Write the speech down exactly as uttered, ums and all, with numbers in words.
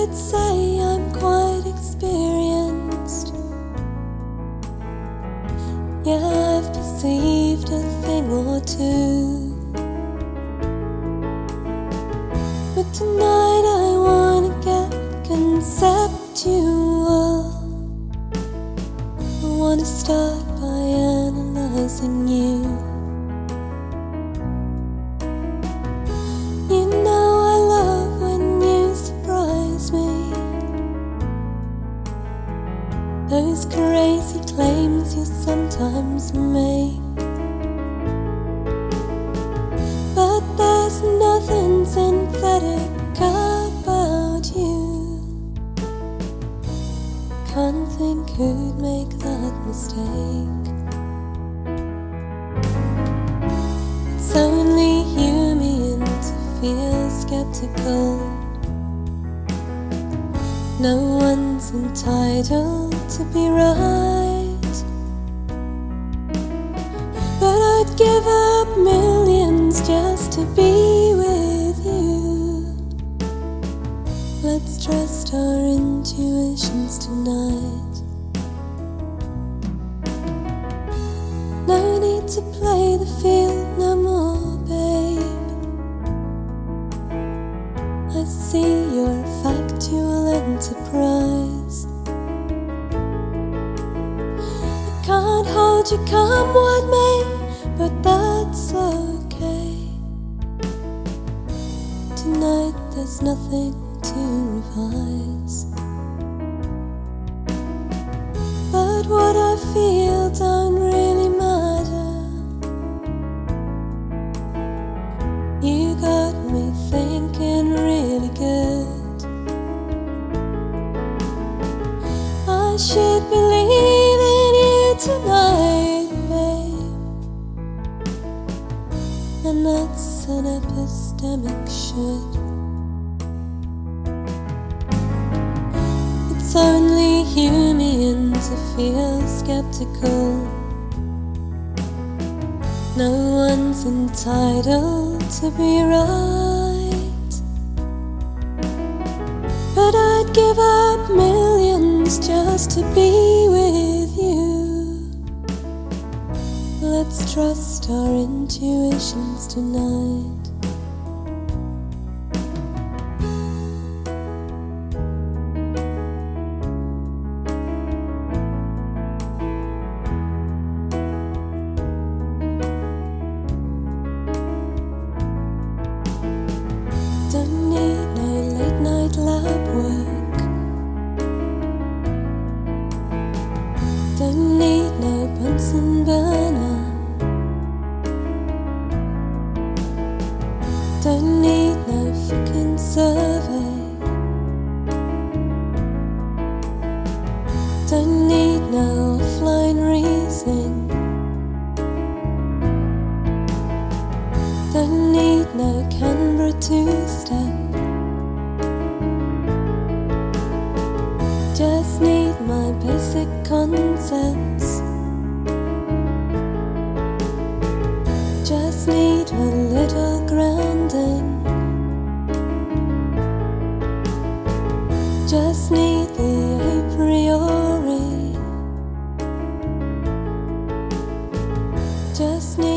could say I'm quite experienced. Yeah, I've perceived a thing or two. But tonight I wanna get conceptual. I wanna start by analyzing you. You know I love when you surprise me. Those crazy claims you sometimes make. But there's nothing synthetic about you. Can't think who'd make that mistake. It's only human to feel skeptical. No one's entitled to be right, but I'd give up millions just to be with you. Let's trust our intuitions tonight. No need to play the field no more, babe. I see you're a factual enterprise. I can't hold you come what may, but that's okay. Tonight there's nothing to revise. But what I feel don't really matter. You got me thinking really good. I should believe in you tonight, babe. And that's an epistemic should. It's only human to feel skeptical. No one's entitled to be right, but I'd give up millions just to be with you. Let's trust our intuitions tonight. Don't need no late night lab work. Don't need no Bunsen burner. Don't need no fucking survey. Don't need no offline reasoning. Don't need no Canberra two-step. Just need my basic concepts. Just need a little grounding. Just need the a priori. Just need